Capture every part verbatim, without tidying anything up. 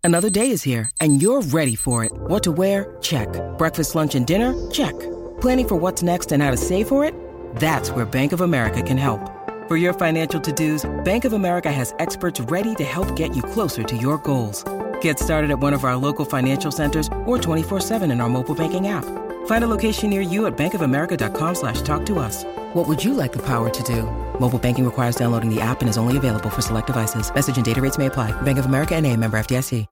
Another day is here, and you're ready for it. What to wear? Check. Breakfast, lunch, and dinner? Check. Planning for what's next and how to save for it? That's where Bank of America can help. For your financial to-dos, Bank of America has experts ready to help get you closer to your goals. Get started at one of our local financial centers or twenty-four seven in our mobile banking app. Find a location near you at bankofamerica.com slash talk to us. What would you like the power to do? Mobile banking requires downloading the app and is only available for select devices. Message and data rates may apply. Bank of America N A, member F D I C.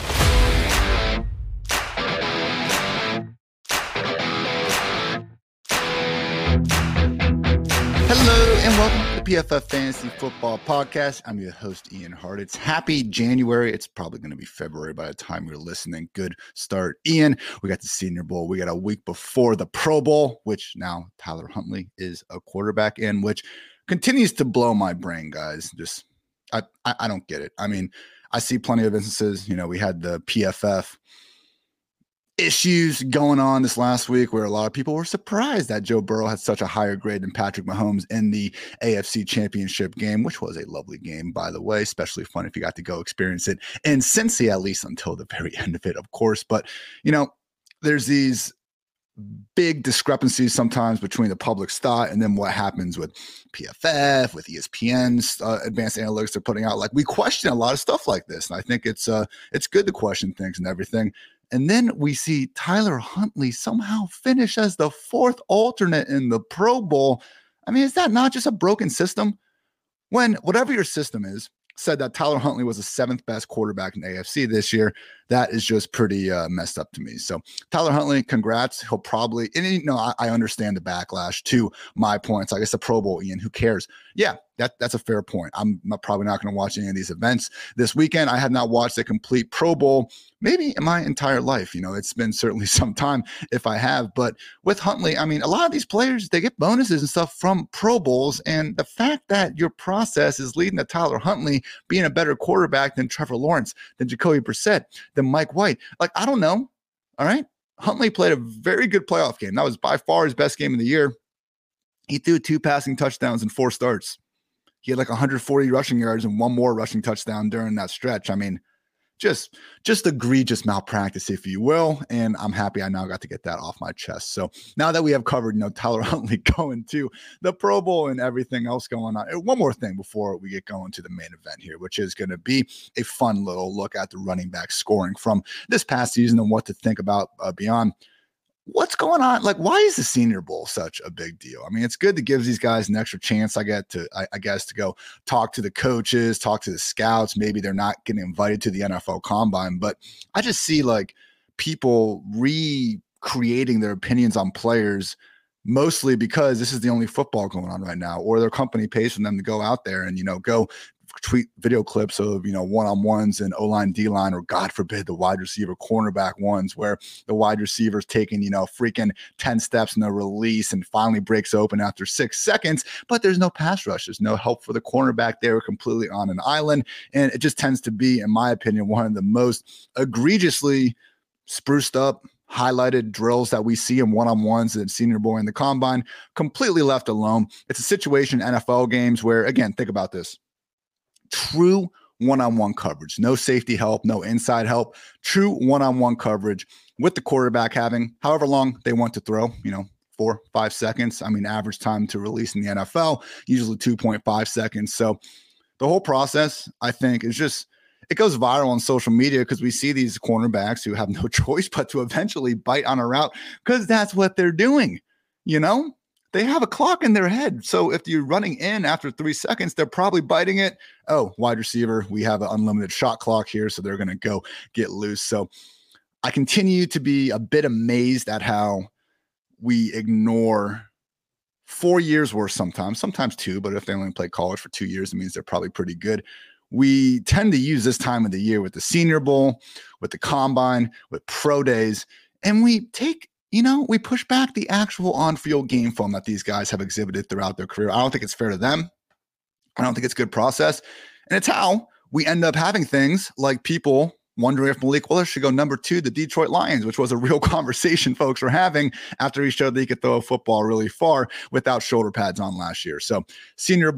Hello and welcome to the P F F Fantasy Football Podcast. I'm your host, Ian Hart. It's happy January. It's probably going to be February by the time you're listening. Good start, Ian. We got the Senior Bowl. We got a week before the Pro Bowl, which now Tyler Huntley is a quarterback in, which continues to blow my brain, guys. Just, I, I, I don't get it. I mean, I see plenty of instances. You know, we had the P F F issues going on this last week where a lot of people were surprised that Joe Burrow had such a higher grade than Patrick Mahomes in the A F C Championship game, which was a lovely game, by the way, especially fun if you got to go experience it in Cincy, at least until the very end of it, of course. But, you know, there's these big discrepancies sometimes between the public's thought and then what happens with P F F, with E S P N's uh, advanced analytics they're putting out. Like, we question a lot of stuff like this, and I think it's uh it's good to question things and everything. And then we see Tyler Huntley somehow finish as the fourth alternate in the Pro Bowl. I mean, is that not just a broken system? When whatever your system is said that Tyler Huntley was the seventh best quarterback in A F C this year, that is just pretty uh, messed up to me. So Tyler Huntley, congrats. He'll probably, and you know, I, I understand the backlash to my points. I guess the Pro Bowl, Ian, who cares? Yeah, that, that's a fair point. I'm not, probably not going to watch any of these events this weekend. I have not watched a complete Pro Bowl maybe in my entire life. You know, it's been certainly some time if I have. But with Huntley, I mean, a lot of these players, they get bonuses and stuff from Pro Bowls. And the fact that your process is leading to Tyler Huntley being a better quarterback than Trevor Lawrence, than Jacoby Brissett, than Mike White. Like, I don't know. All right. Huntley played a very good playoff game. That was by far his best game of the year. He threw two passing touchdowns in four starts. He had like one hundred forty rushing yards and one more rushing touchdown during that stretch. I mean, just, just egregious malpractice, if you will. And I'm happy I now got to get that off my chest. So now that we have covered, you know, Tyler Huntley going to the Pro Bowl and everything else going on, one more thing before we get going to the main event here, which is going to be a fun little look at the running back scoring from this past season and what to think about uh, beyond. What's going on? Like, why is the Senior Bowl such a big deal? I mean, it's good to give these guys an extra chance. I get to, I, I guess, to go talk to the coaches, talk to the scouts. Maybe they're not getting invited to the N F L Combine, but I just see like people recreating their opinions on players, mostly because this is the only football going on right now, or their company pays for them to go out there and, you know, go tweet video clips of, you know, one-on-ones and O-line, D-line, or God forbid the wide receiver cornerback ones where the wide receiver's taking, you know, freaking ten steps in the release and finally breaks open after six seconds, but there's no pass rush. There's no help for the cornerback. They were completely on an island. And it just tends to be, in my opinion, one of the most egregiously spruced up, highlighted drills that we see in one-on-ones and Senior Bowl and the Combine, completely left alone. It's a situation in N F L games where, again, think about this. True one-on-one coverage, no safety help, no inside help, true one-on-one coverage with the quarterback having however long they want to throw, you know, four, five seconds. I mean, average time to release in the N F L, usually two point five seconds. So the whole process, I think, is just, it goes viral on social media because we see these cornerbacks who have no choice but to eventually bite on a route because that's what they're doing, you know? They have a clock in their head. So if you're running in after three seconds, they're probably biting it. Oh, wide receiver, we have an unlimited shot clock here, so they're going to go get loose. So I continue to be a bit amazed at how we ignore four years worth sometimes, sometimes two, but if they only play college for two years, it means they're probably pretty good. We tend to use this time of the year with the Senior Bowl, with the Combine, with pro days, and we take You know, we push back the actual on-field game film that these guys have exhibited throughout their career. I don't think it's fair to them. I don't think it's good process. And it's how we end up having things like people wondering if Malik Willis should go number two, the Detroit Lions, which was a real conversation folks were having after he showed that he could throw a football really far without shoulder pads on last year. So Senior Bowl,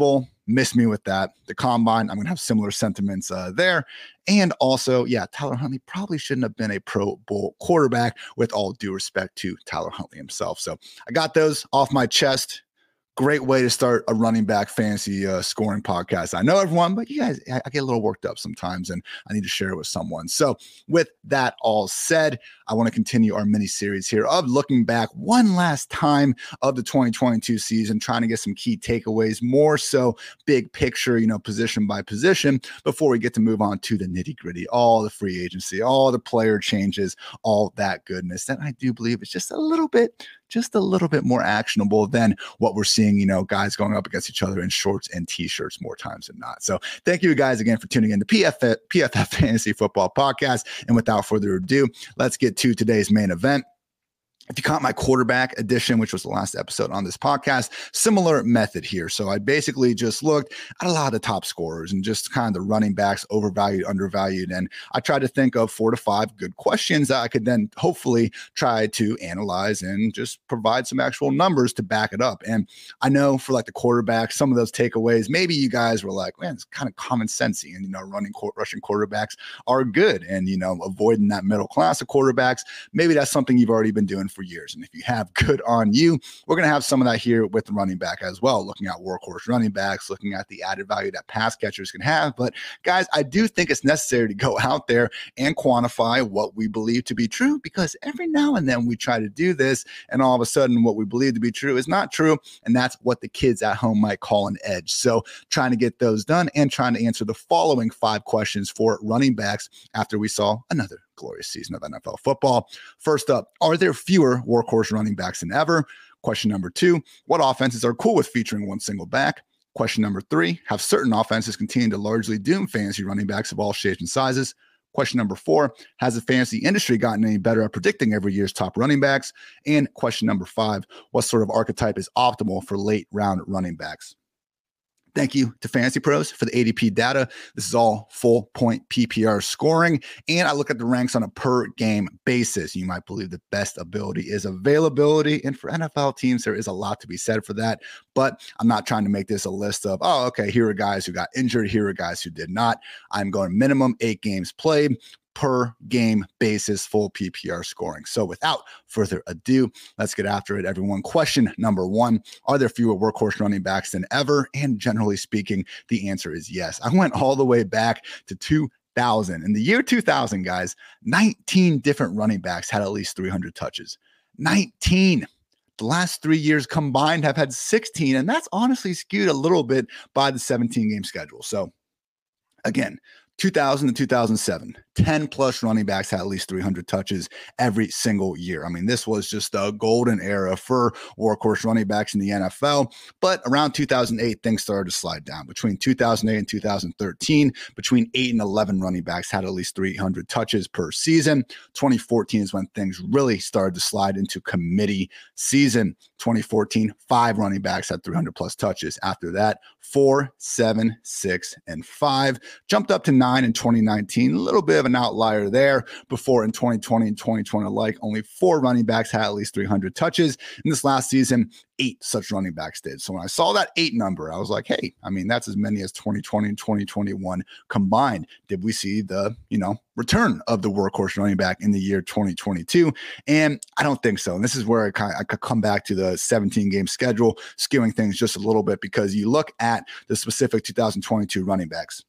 Miss me with that. The combine, I'm going to have similar sentiments uh, there. And also, yeah, Tyler Huntley probably shouldn't have been a Pro Bowl quarterback, with all due respect to Tyler Huntley himself. So I got those off my chest. Great way to start a running back fantasy uh, scoring podcast. I know everyone, but you guys, I, I get a little worked up sometimes, and I need to share it with someone. So with that all said, I want to continue our mini series here of looking back one last time of the twenty twenty-two season, trying to get some key takeaways, more so big picture, you know, position by position, before we get to move on to the nitty gritty, all the free agency, all the player changes, all that goodness that I do believe is just a little bit just a little bit more actionable than what we're seeing, you know, guys going up against each other in shorts and t-shirts more times than not. So thank you guys again for tuning in to P F F, P F F Fantasy Football Podcast. And without further ado, let's get to today's main event. If you caught my quarterback edition, which was the last episode on this podcast, similar method here. So I basically just looked at a lot of the top scorers and just kind of the running backs, overvalued, undervalued. And I tried to think of four to five good questions that I could then hopefully try to analyze and just provide some actual numbers to back it up. And I know for like the quarterback, some of those takeaways, maybe you guys were like, man, it's kind of common sensey. And, you know, running court, rushing quarterbacks are good. And, you know, avoiding that middle class of quarterbacks, maybe that's something you've already been doing for for years. And if you have, good on you. We're going to have some of that here with the running back as well, looking at workhorse running backs, looking at the added value that pass catchers can have. But guys, I do think it's necessary to go out there and quantify what we believe to be true, because every now and then we try to do this and all of a sudden what we believe to be true is not true. And that's what the kids at home might call an edge. So trying to get those done and trying to answer the following five questions for running backs after we saw another glorious season of N F L football. First up, are there fewer workhorse running backs than ever? Question number two, what offenses are cool with featuring one single back? Question number three, have certain offenses continued to largely doom fantasy running backs of all shapes and sizes? Question number four, has the fantasy industry gotten any better at predicting every year's top running backs? And question number five, what sort of archetype is optimal for late round running backs? Thank you to Fantasy Pros for the A D P data. This is all full point P P R scoring, and I look at the ranks on a per game basis. You might believe the best ability is availability, and for N F L teams, there is a lot to be said for that, but I'm not trying to make this a list of, oh, okay, here are guys who got injured, here are guys who did not. I'm going minimum eight games played, per game basis, full P P R scoring. So without further ado, let's get after it, everyone. Question number one, are there fewer workhorse running backs than ever? And generally speaking, the answer is yes. I went all the way back to two thousand. In the year two thousand, guys, nineteen different running backs had at least three hundred touches. nineteen. The last three years combined have had sixteen, and that's honestly skewed a little bit by the seventeen game schedule. So again, two thousand to two thousand seven, ten plus running backs had at least three hundred touches every single year. I mean, this was just a golden era for workhorse running backs in the N F L. But around two thousand eight, things started to slide down. Between two thousand eight and two thousand thirteen, between eight and eleven running backs had at least three hundred touches per season. twenty fourteen is when things really started to slide into committee season. twenty fourteen, five running backs had three hundred plus touches. After that, four, seven, six, and five. Jumped up to nine in twenty nineteen, a little bit of an outlier there. Before in twenty twenty and twenty twenty alike, only four running backs had at least three hundred touches. In this last season, eight such running backs did. So when I saw that eight number, I was like, hey, I mean, that's as many as twenty twenty and twenty twenty-one combined. Did we see the, you know, return of the workhorse running back in the year twenty twenty-two? And I don't think so. And this is where I kind of I could come back to the seventeen game schedule, skewing things just a little bit, because you look at the specific two thousand twenty-two running backs.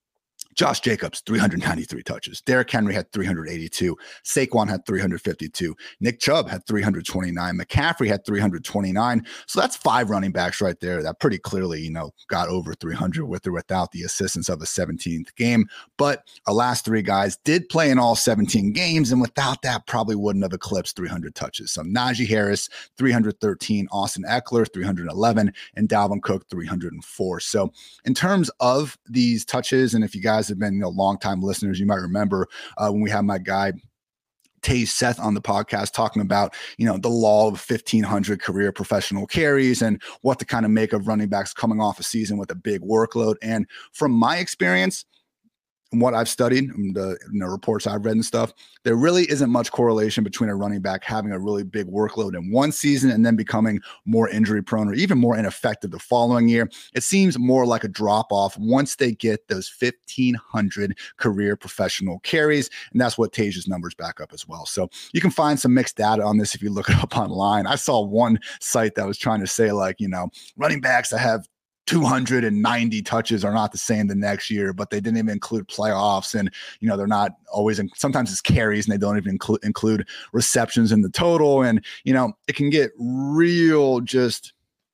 Josh Jacobs, three hundred ninety-three touches. Derrick Henry had three hundred eighty-two. Saquon had three hundred fifty-two. Nick Chubb had three hundred twenty-nine. McCaffrey had three hundred twenty-nine. So that's five running backs right there that pretty clearly, you know, got over three hundred with or without the assistance of the seventeenth game. But our last three guys did play in all seventeen games, and without that, probably wouldn't have eclipsed three hundred touches. So Najee Harris, three hundred thirteen. Austin Eckler, three hundred eleven. And Dalvin Cook, three hundred four. So in terms of these touches, and if you guys have been, you know, longtime listeners, you might remember uh, when we had my guy Taze Seth on the podcast talking about, you know, the law of fifteen hundred career professional carries and what to kind of make of running backs coming off a season with a big workload. And from my experience, what I've studied, the you know, reports I've read and stuff, there really isn't much correlation between a running back having a really big workload in one season and then becoming more injury prone or even more ineffective the following year. It seems more like a drop off once they get those fifteen hundred career professional carries. And that's what Taja's numbers back up as well. So you can find some mixed data on this if you look it up online. I saw one site that was trying to say, like, you know, running backs that have two hundred ninety touches are not the same the next year, but they didn't even include playoffs. And, you know, they're not always, in, sometimes it's carries and they don't even include, include receptions in the total. And, you know, it can get real just,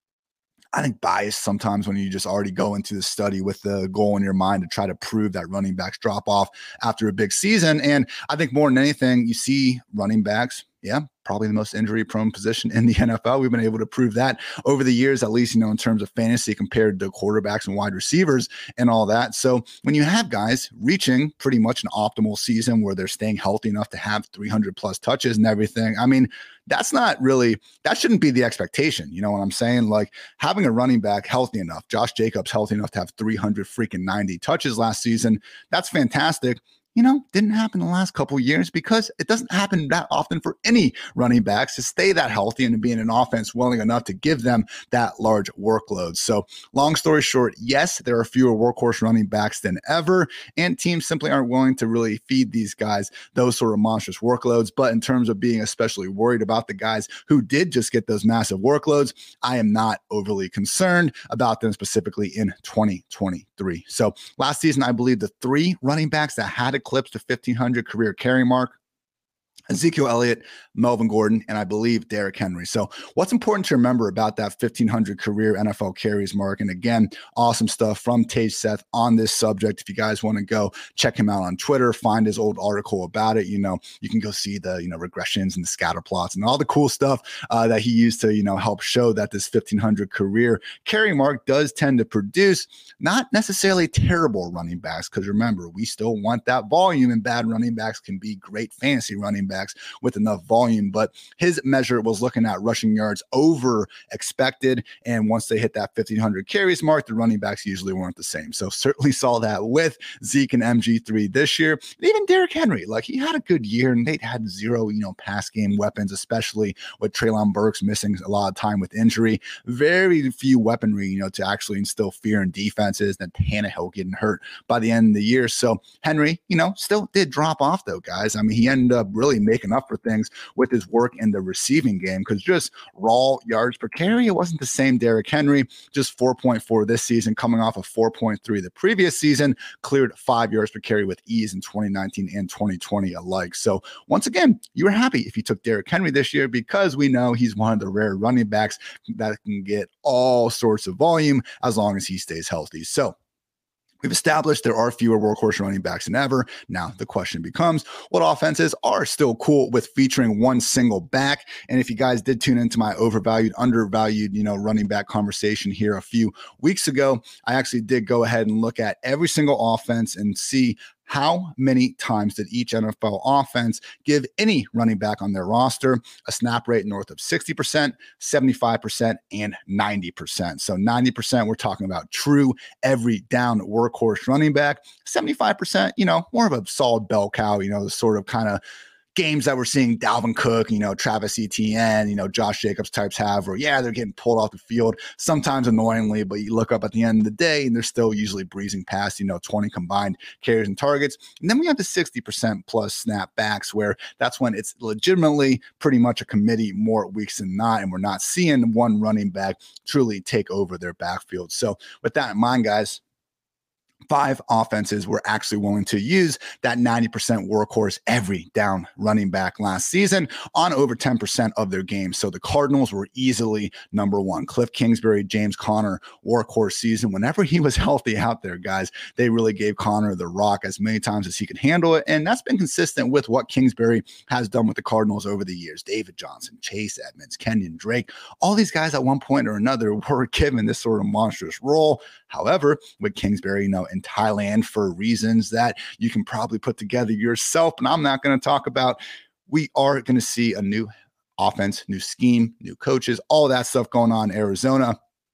I think, biased sometimes when you just already go into the study with the goal in your mind to try to prove that running backs drop off after a big season. And I think more than anything, you see running backs, yeah, probably the most injury prone position in the N F L. We've been able to prove that over the years, at least, you know, in terms of fantasy compared to quarterbacks and wide receivers and all that. So when you have guys reaching pretty much an optimal season where they're staying healthy enough to have three hundred plus touches and everything, I mean, that's not really, that shouldn't be the expectation. You know what I'm saying? Like, having a running back healthy enough, Josh Jacobs healthy enough to have three hundred freaking ninety touches last season, that's fantastic. You know, didn't happen the last couple of years because it doesn't happen that often for any running backs to stay that healthy and to be in an offense willing enough to give them that large workload. So long story short, yes, there are fewer workhorse running backs than ever, and teams simply aren't willing to really feed these guys those sort of monstrous workloads. But in terms of being especially worried about the guys who did just get those massive workloads, I am not overly concerned about them specifically in twenty twenty-three. So last season, I believe the three running backs that had eclipsed the fifteen hundred career carry mark: Ezekiel Elliott, Melvin Gordon, and I believe Derrick Henry. So what's important to remember about that fifteen hundred career N F L carries mark? And again, awesome stuff from Tage Seth on this subject. If you guys want to go check him out on Twitter, find his old article about it. You know, you can go see the, you know, regressions and the scatter plots and all the cool stuff uh, that he used to, you know, help show that this fifteen hundred career carry mark does tend to produce not necessarily terrible running backs. Because remember, we still want that volume, and bad running backs can be great fantasy running backs with enough volume. But his measure was looking at rushing yards over expected, and once they hit that fifteen hundred carries mark, the running backs usually weren't the same. So certainly saw that with Zeke and M G three this year. And even Derrick Henry, like, he had a good year, and they had zero, you know, pass game weapons, especially with Treylon Burks missing a lot of time with injury. Very few weaponry, you know, to actually instill fear in defenses. Then Tannehill getting hurt by the end of the year. So Henry, you know, still did drop off though, guys. I mean, he ended up really making up for things with his work in the receiving game, because just raw yards per carry, it wasn't the same Derrick Henry. Just four point four this season, coming off of four point three the previous season, cleared five yards per carry with ease in twenty nineteen and twenty twenty alike. So once again, you were happy if you took Derrick Henry this year, because we know he's one of the rare running backs that can get all sorts of volume as long as he stays healthy. So we've established there are fewer workhorse running backs than ever. Now the question becomes, what offenses are still cool with featuring one single back? And if you guys did tune into my overvalued, undervalued, you know, running back conversation here a few weeks ago, I actually did go ahead and look at every single offense and see how many times did each N F L offense give any running back on their roster a snap rate north of sixty percent, seventy-five percent, and ninety percent. So ninety percent, we're talking about true every down workhorse running back. seventy-five percent, you know, more of a solid bell cow, you know, the sort of kind of games that we're seeing Dalvin Cook, you know, Travis Etienne, you know, Josh Jacobs types have, where, yeah, they're getting pulled off the field, sometimes annoyingly, but you look up at the end of the day and they're still usually breezing past, you know, twenty combined carries and targets. And then we have the sixty percent plus snap backs, where that's when it's legitimately pretty much a committee more weeks than not, and we're not seeing one running back truly take over their backfield. So with that in mind, guys, five offenses were actually willing to use that ninety percent workhorse every down running back last season on over ten percent of their games. So the Cardinals were easily number one. Cliff Kingsbury, James Conner, workhorse season. Whenever he was healthy out there, guys, they really gave Conner the rock as many times as he could handle it. And that's been consistent with what Kingsbury has done with the Cardinals over the years. David Johnson, Chase Edmonds, Kenyon Drake, all these guys at one point or another were given this sort of monstrous role. However, with Kingsbury, you know, in Thailand for reasons that you can probably put together yourself, and I'm not going to talk about, we are going to see a new offense, new scheme, new coaches, all that stuff going on in Arizona.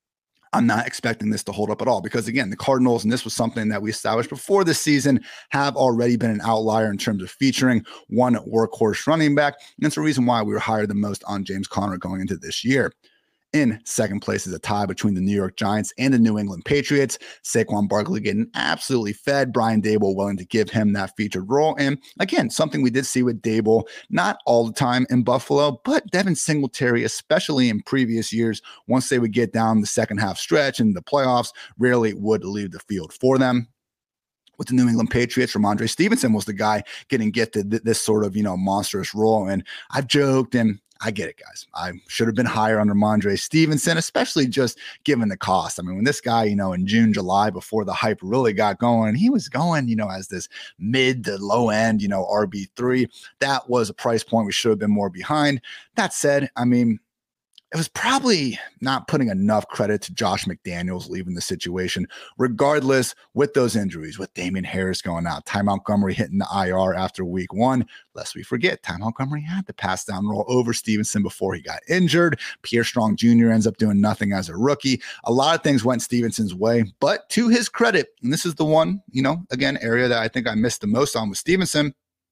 I'm not expecting this to hold up at all because, again, the Cardinals, and this was something that we established before this season, have already been an outlier in terms of featuring one workhorse running back. And it's the reason why we were higher than most on James Conner going into this year. In second place is a tie between the New York Giants and the New England Patriots. Saquon Barkley getting absolutely fed. Brian Daboll willing to give him that featured role. And again, something we did see with Daboll, not all the time in Buffalo, but Devin Singletary, especially in previous years, once they would get down the second half stretch and the playoffs, rarely would leave the field for them. With the New England Patriots, Ramondre Stevenson was the guy getting gifted this sort of, you know, monstrous role. And I've joked, and I get it, guys. I should have been higher on Ramondre Stevenson, especially just given the cost. I mean, when this guy, you know, in June, July, before the hype really got going, he was going, you know, as this mid to low end, you know, R B three. That was a price point we should have been more behind. That said, I mean, it was probably not putting enough credit to Josh McDaniels leaving the situation. Regardless, with those injuries, with Damian Harris going out, Ty Montgomery hitting the I R after week one, lest we forget, Ty Montgomery had the pass down roll over Stevenson before he got injured. Pierre Strong Junior ends up doing nothing as a rookie. A lot of things went Stevenson's way, but to his credit, and this is the one, you know, again, area that I think I missed the most on with Stevenson.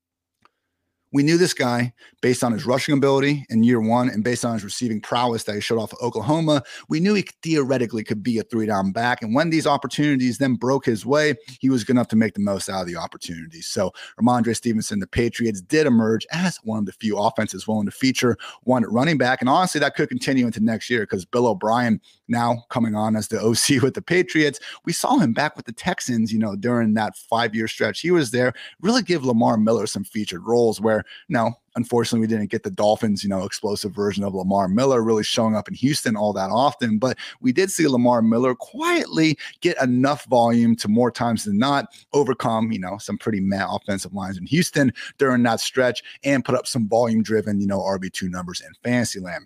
We knew this guy based on his rushing ability in year one and based on his receiving prowess that he showed off of Oklahoma. We knew he theoretically could be a three down back. And when these opportunities then broke his way, he was good enough to make the most out of the opportunities. So Ramondre Stevenson, the Patriots, did emerge as one of the few offenses willing to feature one running back. And honestly, that could continue into next year because Bill O'Brien now coming on as the O C with the Patriots. We saw him back with the Texans, you know, during that five-year stretch he was there, really give Lamar Miller some featured roles where, no, unfortunately, we didn't get the Dolphins, you know, explosive version of Lamar Miller really showing up in Houston all that often. But we did see Lamar Miller quietly get enough volume to more times than not overcome, you know, some pretty meh offensive lines in Houston during that stretch and put up some volume-driven, you know, R B two numbers in fantasy land.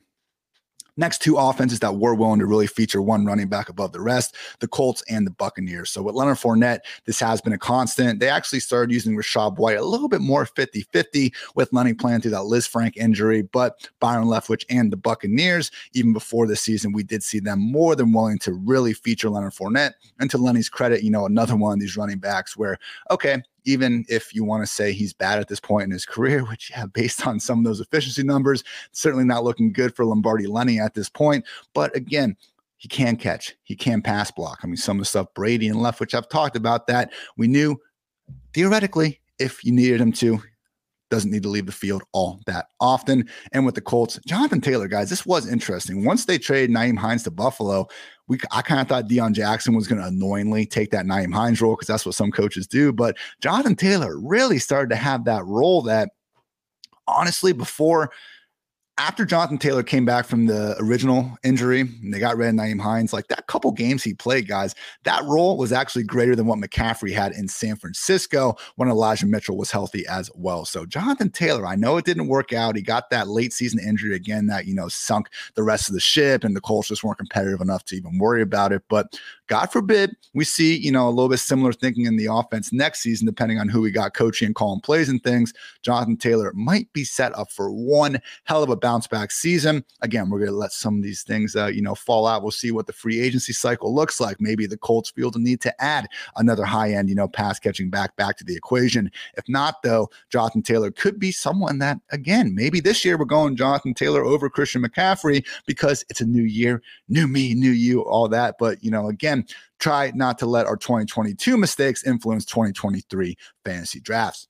Next two offenses that were willing to really feature one running back above the rest, the Colts and the Buccaneers. So with Leonard Fournette, this has been a constant. They actually started using Rachaad White a little bit more fifty-fifty with Lenny playing through that Liz Frank injury, but Byron Leftwich and the Buccaneers, even before the season, we did see them more than willing to really feature Leonard Fournette. And to Lenny's credit, you know, another one of these running backs where, okay, even if you want to say he's bad at this point in his career, which, yeah, based on some of those efficiency numbers, certainly not looking good for Lombardi Lenny at this point. But again, he can catch. He can pass block. I mean, some of the stuff Brady and Leftwich I've talked about that we knew theoretically if you needed him to, doesn't need to leave the field all that often. And with the Colts, Jonathan Taylor, guys, this was interesting. Once they traded Nyheim Hines to Buffalo, we I kind of thought Deion Jackson was going to annoyingly take that Nyheim Hines role because that's what some coaches do. But Jonathan Taylor really started to have that role that, honestly, before – after Jonathan Taylor came back from the original injury and they got rid of Nyheim Hines, like that couple games he played, guys, that role was actually greater than what McCaffrey had in San Francisco when Elijah Mitchell was healthy as well. So Jonathan Taylor, I know it didn't work out. He got that late season injury again that, you know, sunk the rest of the ship and the Colts just weren't competitive enough to even worry about it. But God forbid we see, you know, a little bit similar thinking in the offense next season, depending on who we got coaching and calling plays and things. Jonathan Taylor might be set up for one hell of a bounce back season. Again, we're going to let some of these things, uh, you know, fall out. We'll see what the free agency cycle looks like. Maybe the Colts feel the need to add another high end, you know, pass catching back back to the equation. If not, though, Jonathan Taylor could be someone that, again, maybe this year we're going Jonathan Taylor over Christian McCaffrey because it's a new year, new me, new you, all that. But, you know, again, try not to let our twenty twenty-two mistakes influence twenty twenty-three fantasy drafts.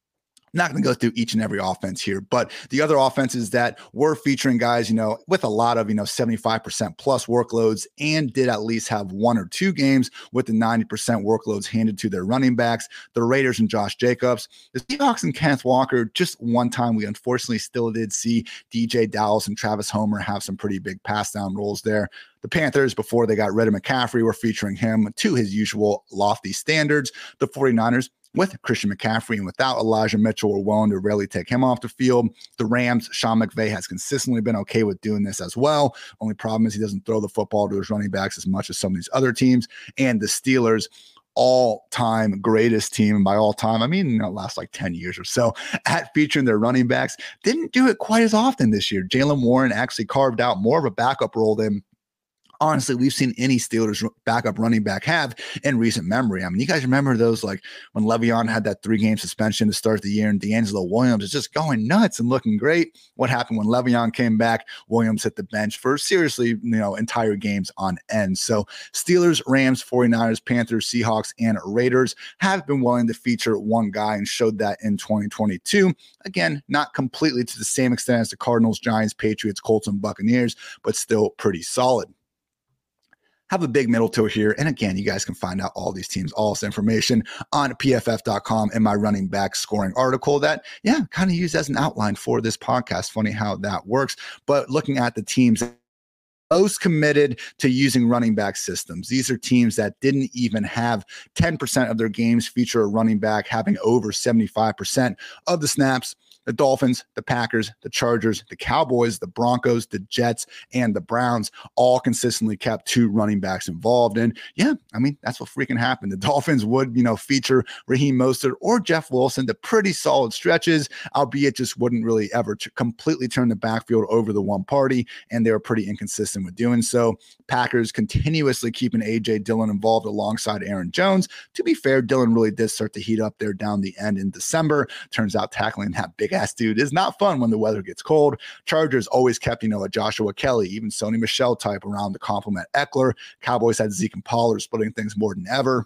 Not going to go through each and every offense here, but the other offenses that were featuring guys, you know, with a lot of, you know, seventy-five percent plus workloads and did at least have one or two games with the ninety percent workloads handed to their running backs, the Raiders and Josh Jacobs, the Seahawks and Kenneth Walker. Just one time we unfortunately still did see D J Dallas and Travis Homer have some pretty big pass down roles there. The Panthers, before they got rid of McCaffrey, were featuring him to his usual lofty standards. The 49ers, with Christian McCaffrey and without Elijah Mitchell, were willing to rarely take him off the field. The Rams, Sean McVay has consistently been okay with doing this as well. Only problem is he doesn't throw the football to his running backs as much as some of these other teams. And the Steelers, all-time greatest team, and by all time, I mean, you know, last like ten years or so, at featuring their running backs, didn't do it quite as often this year. Jaylen Warren actually carved out more of a backup role than honestly we've seen any Steelers backup running back have in recent memory. I mean, you guys remember those, like when Le'Veon had that three-game suspension to start the year and D'Angelo Williams is just going nuts and looking great. What happened when Le'Veon came back? Williams hit the bench for seriously, you know, entire games on end. So Steelers, Rams, 49ers, Panthers, Seahawks, and Raiders have been willing to feature one guy and showed that in twenty twenty-two. Again, not completely to the same extent as the Cardinals, Giants, Patriots, Colts, and Buccaneers, but still pretty solid. Have a big middle toe here. And again, you guys can find out all these teams, all this information on P F F dot com in my running back scoring article that, yeah, kind of used as an outline for this podcast. Funny how that works. But looking at the teams most committed to using running back systems, these are teams that didn't even have ten percent of their games feature a running back having over seventy-five percent of the snaps. The Dolphins, the Packers, the Chargers, the Cowboys, the Broncos, the Jets, and the Browns all consistently kept two running backs involved. And yeah, I mean, that's what freaking happened. The Dolphins would, you know, feature Raheem Mostert or Jeff Wilson to pretty solid stretches, albeit just wouldn't really ever t- completely turn the backfield over the one party. And they were pretty inconsistent with doing so. Packers continuously keeping A J Dillon involved alongside Aaron Jones. To be fair, Dillon really did start to heat up there down the end in December. Turns out tackling that big ass dude is not fun when the weather gets cold. Chargers always kept, you know, a Joshua Kelly, even Sony Michel type around to complement Eckler. Cowboys had Zeke and Pollard splitting things more than ever.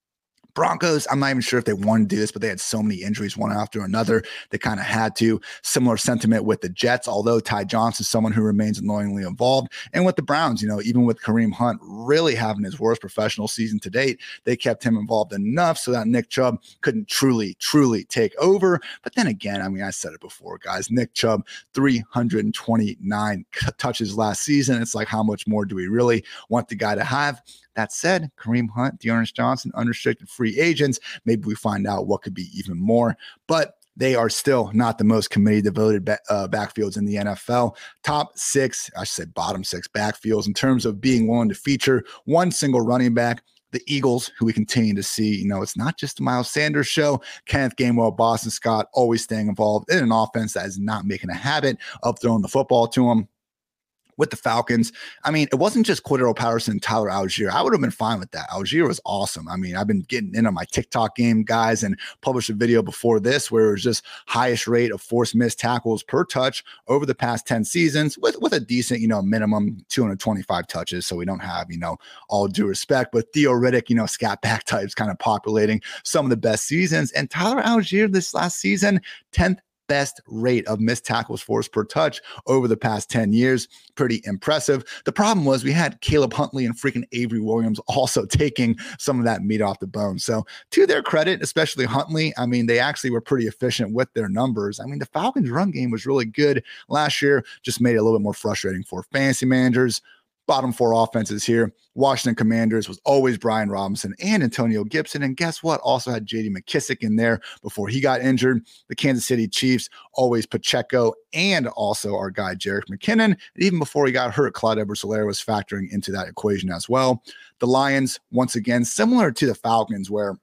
Broncos, I'm not even sure if they wanted to do this, but they had so many injuries one after another. They kind of had to. Similar sentiment with the Jets, although Ty Johnson is someone who remains annoyingly involved. And with the Browns, you know, even with Kareem Hunt really having his worst professional season to date, they kept him involved enough so that Nick Chubb couldn't truly, truly take over. But then again, I mean, I said it before, guys, Nick Chubb, three hundred twenty-nine touches last season. It's like, how much more do we really want the guy to have? That said, Kareem Hunt, Dearness Johnson, unrestricted free agents. Maybe we find out what could be even more. But they are still not the most committee-devoted ba- uh, backfields in the N F L. Top six, I should say bottom six backfields in terms of being willing to feature one single running back. The Eagles, who we continue to see, you know, it's not just the Miles Sanders show. Kenneth Gainwell, Boston Scott, always staying involved in an offense that is not making a habit of throwing the football to them. With the Falcons, I mean, it wasn't just Cordero Patterson and Tyler Algier. I would have been fine with that. Algier was awesome. I mean, I've been getting in on my TikTok game, guys, and published a video before this where it was just highest rate of forced missed tackles per touch over the past ten seasons with, with a decent, you know, minimum two hundred twenty-five touches. So we don't have, you know, all due respect, but Theo Riddick, you know, scat back types kind of populating some of the best seasons. And Tyler Algier this last season, tenth best rate of missed tackles forced per touch over the past ten years. Pretty impressive. The problem was we had Caleb Huntley and freaking Avery Williams also taking some of that meat off the bone. So to their credit, especially Huntley, I mean, they actually were pretty efficient with their numbers. I mean, the Falcons run game was really good last year, just made it a little bit more frustrating for fantasy managers. Bottom four offenses here. Washington Commanders was always Brian Robinson and Antonio Gibson. And guess what? Also had J D McKissick in there before he got injured. The Kansas City Chiefs, always Pacheco and also our guy, Jerick McKinnon. And even before he got hurt, Clyde Edwards-Helaire was factoring into that equation as well. The Lions, once again, similar to the Falcons, where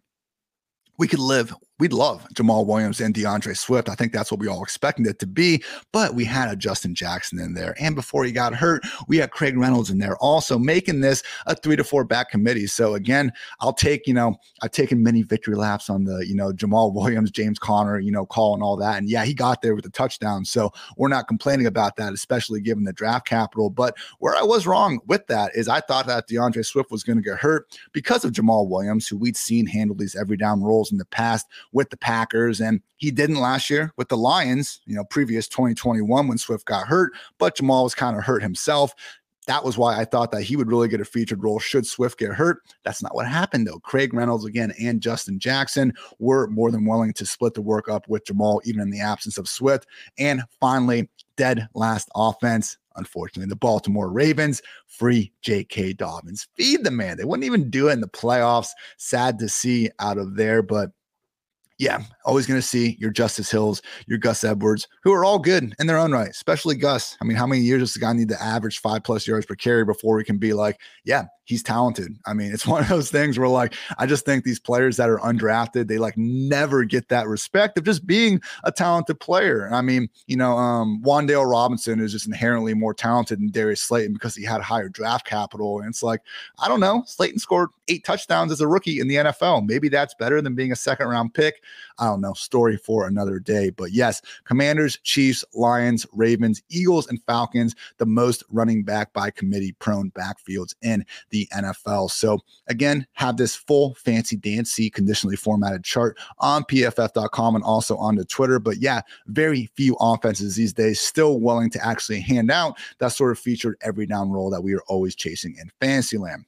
we could live, we'd love Jamal Williams and DeAndre Swift. I think that's what we all expected it to be, but we had a Justin Jackson in there. And before he got hurt, we had Craig Reynolds in there also making this a three to four back committee. So again, I'll take, you know, I've taken many victory laps on the, you know, Jamal Williams, James Conner, you know, call and all that. And yeah, he got there with a touchdown. So we're not complaining about that, especially given the draft capital. But where I was wrong with that is I thought that DeAndre Swift was going to get hurt because of Jamal Williams, who we'd seen handle these every down roles in the past with the Packers, and he didn't last year with the Lions, you know, previous twenty twenty-one when Swift got hurt, but Jamal was kind of hurt himself. That was why I thought that he would really get a featured role should Swift get hurt. That's not what happened, though. Craig Reynolds, again, and Justin Jackson were more than willing to split the work up with Jamal, even in the absence of Swift. And finally, dead last offense, unfortunately, the Baltimore Ravens, free J K. Dobbins. Feed the man. They wouldn't even do it in the playoffs. Sad to see out of there, but yeah, always going to see your Justice Hills, your Gus Edwards, who are all good in their own right, especially Gus. I mean, how many years does the guy need to average five plus yards per carry before we can be like, yeah, he's talented. I mean, it's one of those things where like, I just think these players that are undrafted, they like never get that respect of just being a talented player. I mean, you know, um, Wan'Dale Robinson is just inherently more talented than Darius Slayton because he had higher draft capital. And it's like, I don't know, Slayton scored eight touchdowns as a rookie in the N F L. Maybe that's better than being a second round pick. I don't know, story for another day. But yes, Commanders, Chiefs, Lions, Ravens, Eagles, and Falcons, the most running back by committee prone backfields in the N F L. So again, have this full fancy dancy conditionally formatted chart on P F F dot com and also on the Twitter. But yeah, very few offenses these days still willing to actually hand out that sort of featured every down role that we are always chasing in Fantasyland.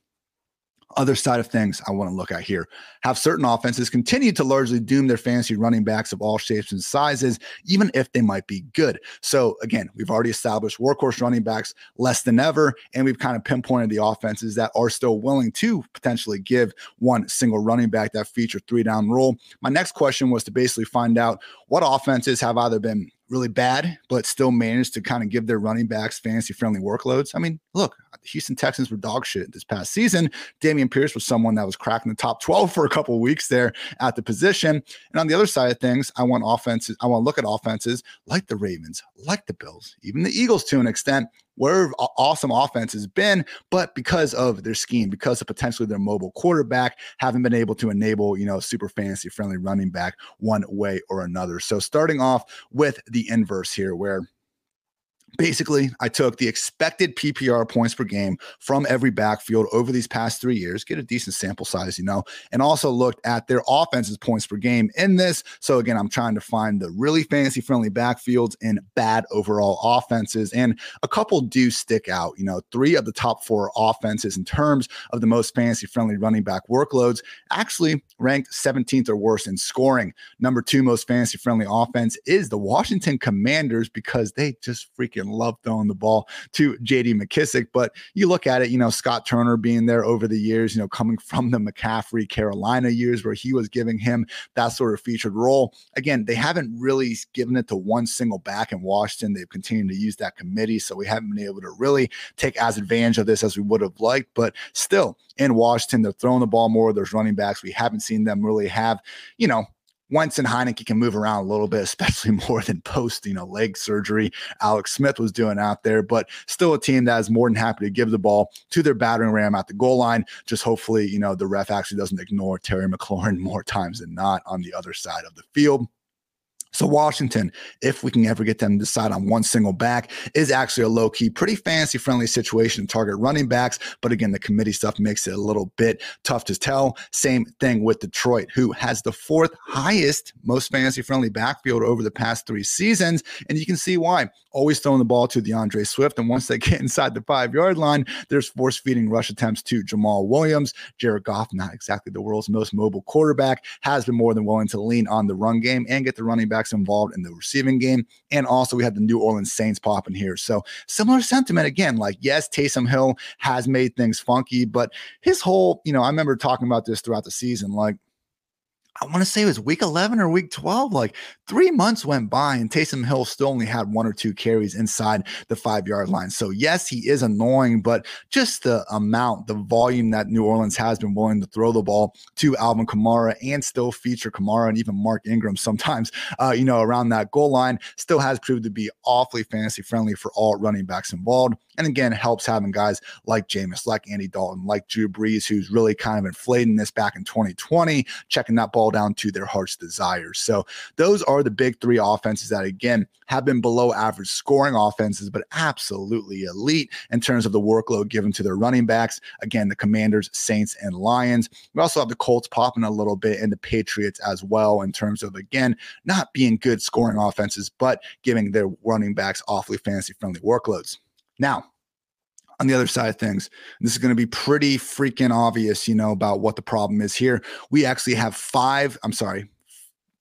Other side of things I want to look at here, have certain offenses continue to largely doom their fantasy running backs of all shapes and sizes, even if they might be good. So again, we've already established workhorse running backs less than ever, and we've kind of pinpointed the offenses that are still willing to potentially give one single running back that feature three down role. My next question was to basically find out what offenses have either been really bad, but still managed to kind of give their running backs fantasy-friendly workloads. I mean, look, the Houston Texans were dog shit this past season. Dameon Pierce was someone that was cracking the top twelve for a couple of weeks there at the position. And on the other side of things, I want offenses, I want to look at offenses like the Ravens, like the Bills, even the Eagles to an extent, where awesome offense has been, but because of their scheme, because of potentially their mobile quarterback, haven't been able to enable, you know, super fantasy friendly running back one way or another. So starting off with the inverse here, where basically, I took the expected P P R points per game from every backfield over these past three years, get a decent sample size, you know, and also looked at their offense's points per game in this. So again, I'm trying to find the really fantasy-friendly backfields and bad overall offenses, and a couple do stick out. You know, three of the top four offenses in terms of the most fantasy-friendly running back workloads actually ranked seventeenth or worse in scoring. Number two most fantasy-friendly offense is the Washington Commanders because they just freaking love throwing the ball to J D McKissic. But you look at it, you know, Scott Turner being there over the years, you know, coming from the McCaffrey Carolina years where he was giving him that sort of featured role. Again, they haven't really given it to one single back in Washington. They've continued to use that committee, so we haven't been able to really take as advantage of this as we would have liked. But still, in Washington, they're throwing the ball more. There's running backs. We haven't seen them really have, you know, Wentz and Heineke can move around a little bit, especially more than post, you know, leg surgery Alex Smith was doing out there, but still a team that is more than happy to give the ball to their battering ram at the goal line. Just hopefully, you know, the ref actually doesn't ignore Terry McLaurin more times than not on the other side of the field. So Washington, if we can ever get them to decide on one single back, is actually a low-key, pretty fantasy-friendly situation to target running backs. But again, the committee stuff makes it a little bit tough to tell. Same thing with Detroit, who has the fourth highest, most fantasy-friendly backfield over the past three seasons. And you can see why. Always throwing the ball to DeAndre Swift. And once they get inside the five-yard line, there's force-feeding rush attempts to Jamal Williams. Jared Goff, not exactly the world's most mobile quarterback, has been more than willing to lean on the run game and get the running back involved in the receiving game. And also we had the New Orleans Saints popping here. So similar sentiment again, like, yes, Taysom Hill has made things funky, but his whole, you know, I remember talking about this throughout the season, like, I want to say it was week eleven or week twelve, like three months went by and Taysom Hill still only had one or two carries inside the five yard line. So yes, he is annoying, but just the amount, the volume that New Orleans has been willing to throw the ball to Alvin Kamara and still feature Kamara and even Mark Ingram sometimes, uh, you know, around that goal line still has proved to be awfully fantasy friendly for all running backs involved. And again, it helps having guys like Jameis, like Andy Dalton, like Drew Brees, who's really kind of inflating this back in twenty twenty, checking that ball down to their heart's desires. So those are the big three offenses that, again, have been below average scoring offenses, but absolutely elite in terms of the workload given to their running backs. Again, the Commanders, Saints, and Lions. We also have the Colts popping a little bit and the Patriots as well in terms of, again, not being good scoring offenses, but giving their running backs awfully fantasy-friendly workloads. Now, on the other side of things, this is going to be pretty freaking obvious, you know, about what the problem is here. We actually have five, I'm sorry,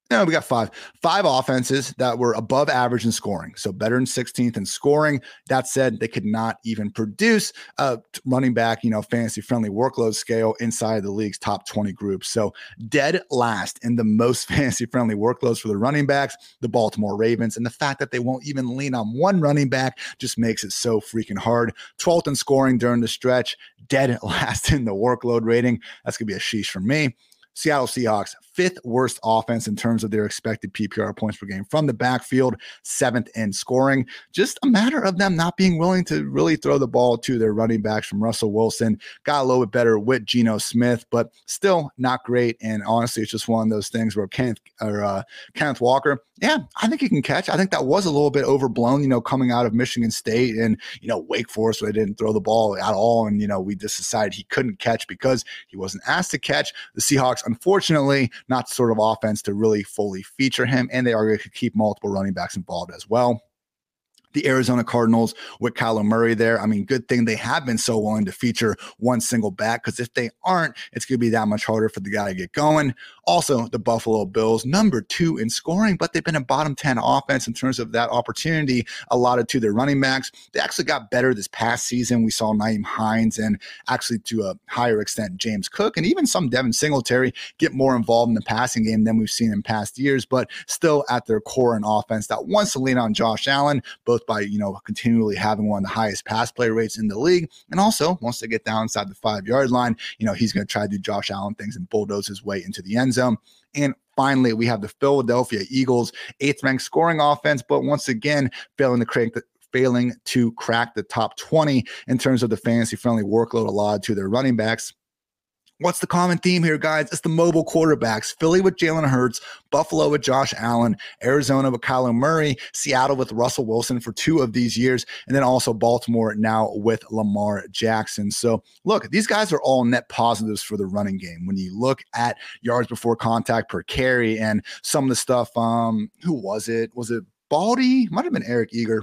No, we got five. Five offenses that were above average in scoring, so better than sixteenth in scoring. That said, they could not even produce a running back, you know, fantasy-friendly workload scale inside the league's top twenty groups. So dead last in the most fantasy-friendly workloads for the running backs, the Baltimore Ravens. And the fact that they won't even lean on one running back just makes it so freaking hard. twelfth in scoring during the stretch, dead last in the workload rating. That's going to be a sheesh for me. Seattle Seahawks, fifth worst offense in terms of their expected P P R points per game from the backfield, seventh in scoring. Just a matter of them not being willing to really throw the ball to their running backs from Russell Wilson. Got a little bit better with Geno Smith, but still not great. And honestly, it's just one of those things where Kenneth, or, uh, Kenneth Walker, yeah, I think he can catch. I think that was a little bit overblown, you know, coming out of Michigan State and, you know, Wake Forest, where they didn't throw the ball at all. And, you know, we just decided he couldn't catch because he wasn't asked to catch. The Seahawks, unfortunately, not the sort of offense to really fully feature him, and they are going to keep multiple running backs involved as well. The Arizona Cardinals with Kyler Murray there. I mean, good thing they have been so willing to feature one single back, because if they aren't, it's going to be that much harder for the guy to get going. Also, the Buffalo Bills, number two in scoring, but they've been a bottom ten offense in terms of that opportunity allotted to their running backs. They actually got better this past season. We saw Nyheim Hines and actually to a higher extent James Cook and even some Devin Singletary get more involved in the passing game than we've seen in past years, but still at their core an offense that wants to lean on Josh Allen, both by, you know, continually having one of the highest pass play rates in the league. And also, once they get down inside the five yard line, you know, he's going to try to do Josh Allen things and bulldoze his way into the end zone. And finally, we have the Philadelphia Eagles, eighth ranked scoring offense, but once again, failing to crank the failing to crack the top twenty in terms of the fantasy friendly workload allotted to their running backs. What's the common theme here, guys? It's the mobile quarterbacks. Philly with Jalen Hurts, Buffalo with Josh Allen, Arizona with Kyler Murray, Seattle with Russell Wilson for two of these years, and then also Baltimore now with Lamar Jackson. So look, these guys are all net positives for the running game. When you look at yards before contact per carry and some of the stuff, um, who was it? Was it Baldy? Might have been Eric Eager.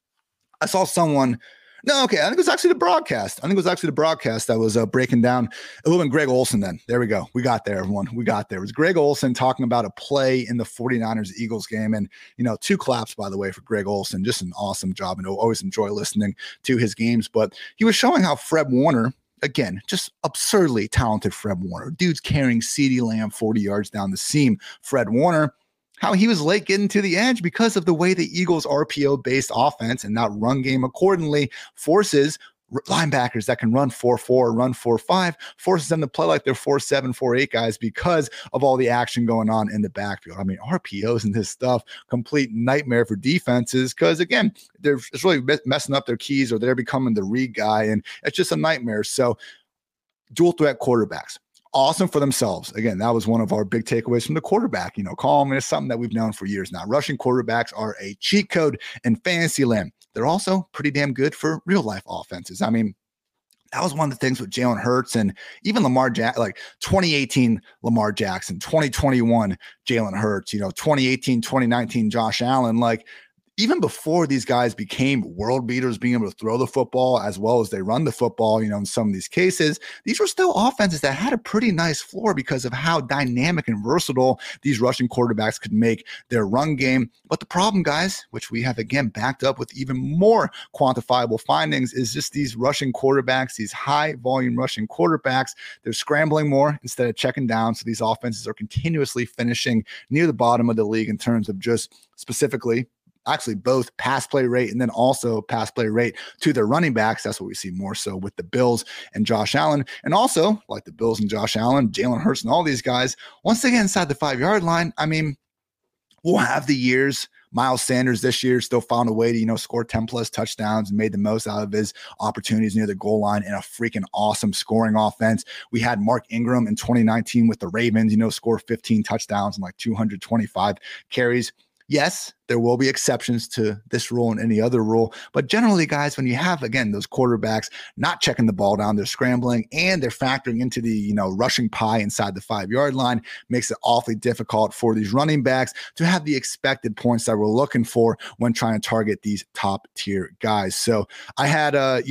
I saw someone No, okay. I think it was actually the broadcast. I think it was actually the broadcast that was uh, breaking down. It would have been Greg Olsen then. There we go. We got there, everyone. We got there. It was Greg Olsen talking about a play in the 49ers-Eagles game. And, you know, two claps, by the way, for Greg Olsen. Just an awesome job. And I always enjoy listening to his games. But he was showing how Fred Warner, again, just absurdly talented Fred Warner. Dude's carrying CeeDee Lamb forty yards down the seam. Fred Warner, how he was late getting to the edge because of the way the Eagles' R P O-based offense and that run game accordingly forces linebackers that can run four four, run four five, forces them to play like they're four seven, four eight guys because of all the action going on in the backfield. I mean, R P Os and this stuff, complete nightmare for defenses because, again, they're it's really messing up their keys or they're becoming the read guy, and it's just a nightmare. So dual threat quarterbacks. Awesome for themselves. Again, that was one of our big takeaways from the quarterback, you know, call them. It's something that we've known for years now. Rushing quarterbacks are a cheat code in fantasy land. They're also pretty damn good for real life offenses. I mean, that was one of the things with Jalen Hurts and even Lamar Jackson, like twenty eighteen Lamar Jackson, twenty twenty-one Jalen Hurts, you know, twenty eighteen, twenty nineteen Josh Allen. Like, even before these guys became world beaters, being able to throw the football as well as they run the football, you know, in some of these cases, these were still offenses that had a pretty nice floor because of how dynamic and versatile these rushing quarterbacks could make their run game. But the problem, guys, which we have again backed up with even more quantifiable findings, is just these rushing quarterbacks, these high volume rushing quarterbacks, they're scrambling more instead of checking down. So these offenses are continuously finishing near the bottom of the league in terms of just specifically actually both pass play rate and then also pass play rate to their running backs. That's what we see more so with the Bills and Josh Allen. And also, like the Bills and Josh Allen, Jalen Hurts and all these guys, once they get inside the five-yard line, I mean, we'll have the years. Miles Sanders this year still found a way to, you know, score ten plus touchdowns and made the most out of his opportunities near the goal line in a freaking awesome scoring offense. We had Mark Ingram in twenty nineteen with the Ravens, you know, score fifteen touchdowns and like two hundred twenty-five carries. Yes, there will be exceptions to this rule and any other rule. But generally, guys, when you have, again, those quarterbacks not checking the ball down, they're scrambling and they're factoring into the, you know, rushing pie inside the five-yard line, makes it awfully difficult for these running backs to have the expected points that we're looking for when trying to target these top tier guys. So I had, uh, you know,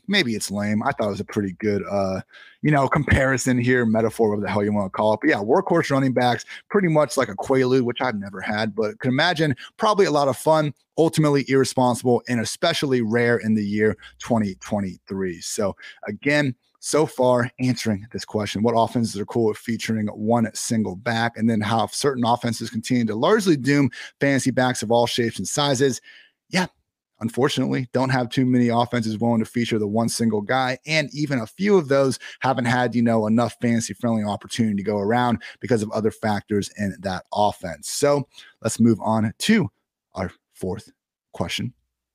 maybe it's lame. I thought it was a pretty good, uh, you know, comparison here, metaphor, whatever the hell you want to call it. But yeah, workhorse running backs, pretty much like a Quaalude, which I've never had, but can imagine probably a lot of fun, ultimately irresponsible, and especially rare in the year twenty twenty-three. So again, so far answering this question, what offenses are cool with featuring one single back, and then how certain offenses continue to largely doom fantasy backs of all shapes and sizes. Yeah, unfortunately, don't have too many offenses willing to feature the one single guy. And even a few of those haven't had, you know, enough fantasy friendly opportunity to go around because of other factors in that offense. So let's move on to our fourth question.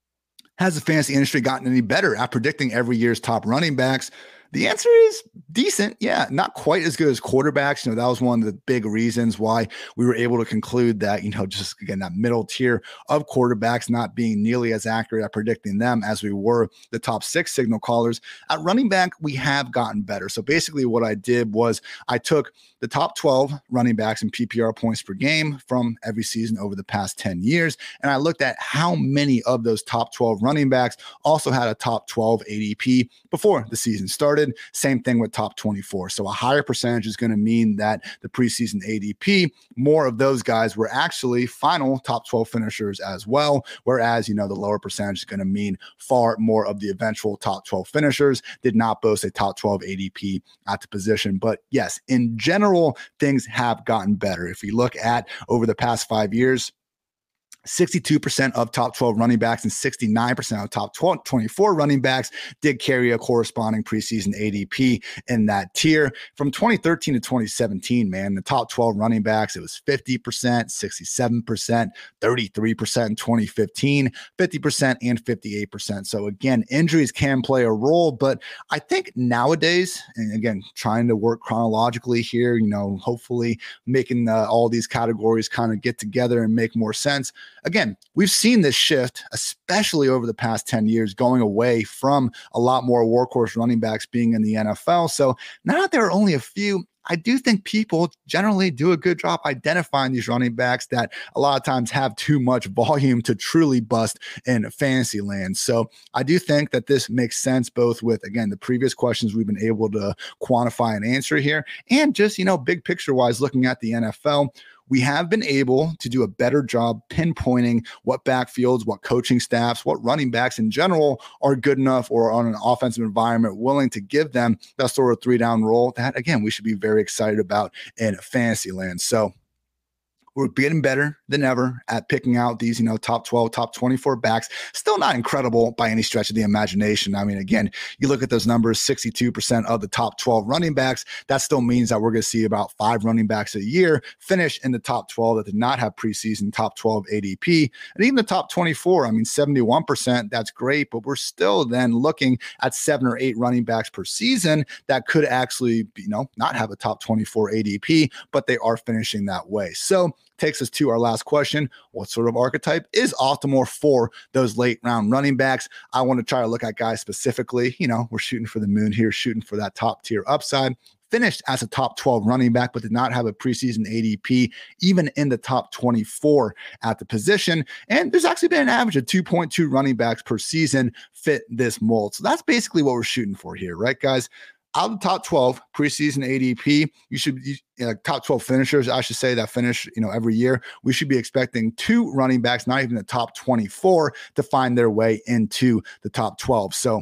Has the fantasy industry gotten any better at predicting every year's top running backs? The answer is decent. Yeah, not quite as good as quarterbacks. You know, that was one of the big reasons why we were able to conclude that, you know, just again, that middle tier of quarterbacks not being nearly as accurate at predicting them as we were the top six signal callers. At running back, we have gotten better. So basically what I did was I took the top twelve running backs in P P R points per game from every season over the past ten years. And I looked at how many of those top twelve running backs also had a top twelve A D P before the season started. Same thing with top twenty-four. So a higher percentage is going to mean that the preseason A D P, more of those guys were actually final top twelve finishers as well. Whereas, you know, the lower percentage is going to mean far more of the eventual top twelve finishers did not boast a top twelve A D P at the position. But yes, in general, things have gotten better. If you look at over the past five years, sixty-two percent of top twelve running backs and sixty-nine percent of top twenty-four running backs did carry a corresponding preseason A D P in that tier. From twenty thirteen to twenty seventeen, man, the top twelve running backs, it was fifty percent, sixty-seven percent, thirty-three percent in twenty fifteen, fifty percent and fifty-eight percent. So again, injuries can play a role, but I think nowadays, and again, trying to work chronologically here, you know, hopefully making uh, all these categories kind of get together and make more sense. Again, we've seen this shift, especially over the past ten years, going away from a lot more workhorse running backs being in the N F L. So now that there are only a few, I do think people generally do a good job identifying these running backs that a lot of times have too much volume to truly bust in fantasy land. So I do think that this makes sense both with, again, the previous questions we've been able to quantify and answer here, and just, you know, big picture wise, looking at the N F L. We have been able to do a better job pinpointing what backfields, what coaching staffs, what running backs in general are good enough or on an offensive environment willing to give them that sort of three down role that, again, we should be very excited about in fantasy land. So we're getting better than ever at picking out these, you know, top twelve, top twenty-four backs. Still not incredible by any stretch of the imagination. I mean, again, you look at those numbers, sixty-two percent of the top twelve running backs. That still means that we're going to see about five running backs a year finish in the top twelve that did not have preseason top twelve A D P. And even the top twenty-four, I mean, seventy-one percent, that's great, but we're still then looking at seven or eight running backs per season that could actually, you know, not have a top twenty-four A D P, but they are finishing that way. So takes us to our last question. What sort of archetype is optimal for those late round running backs? I want to try to look at guys specifically. You know, we're shooting for the moon here, shooting for that top tier upside. Finished as a top twelve running back, but did not have a preseason A D P, even in the top twenty-four at the position. And there's actually been an average of two point two running backs per season fit this mold. So that's basically what we're shooting for here, right, guys? Out of the top twelve preseason A D P, you should you know, top twelve finishers, I should say, that finish, you know, every year. We should be expecting two running backs, not even the top twenty-four, to find their way into the top twelve. So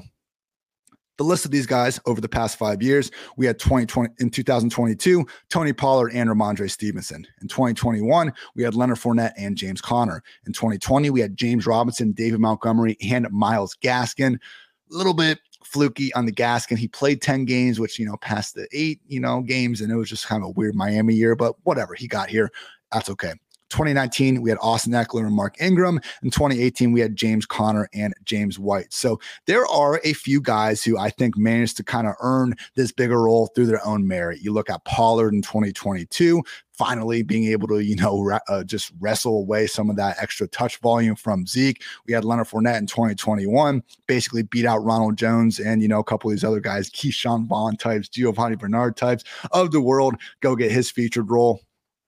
the list of these guys over the past five years, we had twenty twenty in two thousand twenty-two, Tony Pollard and Ramondre Stevenson. In twenty twenty-one, we had Leonard Fournette and James Conner. In twenty twenty, we had James Robinson, David Montgomery, and Myles Gaskin. A little bit fluky on the Gaskin. He played ten games, which, you know, past the eight, you know, games, and it was just kind of a weird Miami year, but whatever, he got here. That's okay. twenty nineteen, we had Austin Eckler and Mark Ingram. In twenty eighteen, we had James Conner and James White. So there are a few guys who I think managed to kind of earn this bigger role through their own merit. You look at Pollard in twenty twenty-two, finally being able to, you know, uh, just wrestle away some of that extra touch volume from Zeke. We had Leonard Fournette in twenty twenty-one, basically beat out Ronald Jones and, you know, a couple of these other guys, Keyshawn Vaughn types, Giovanni Bernard types of the world, go get his featured role.